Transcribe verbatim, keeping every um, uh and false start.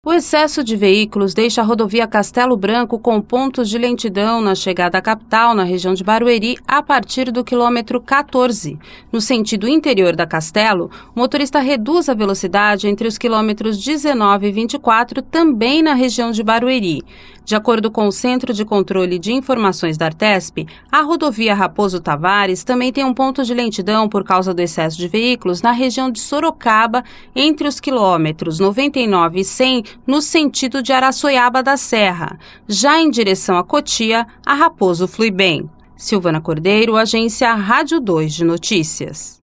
O excesso de veículos deixa a rodovia Castelo Branco com pontos de lentidão na chegada à capital, na região de Barueri, a partir do quilômetro quatorze. No sentido interior da Castelo, o motorista reduz a velocidade entre os quilômetros dezenove e vinte e quatro, também na região de Barueri. De acordo com o Centro de Controle de Informações da Artesp, a rodovia Raposo Tavares também tem um ponto de lentidão por causa do excesso de veículos na região de Sorocaba, entre os quilômetros noventa e nove e cem, no sentido de Araçoiaba da Serra. Já em direção a Cotia, a Raposo flui bem. Silvana Cordeiro, Agência Rádio dois de Notícias.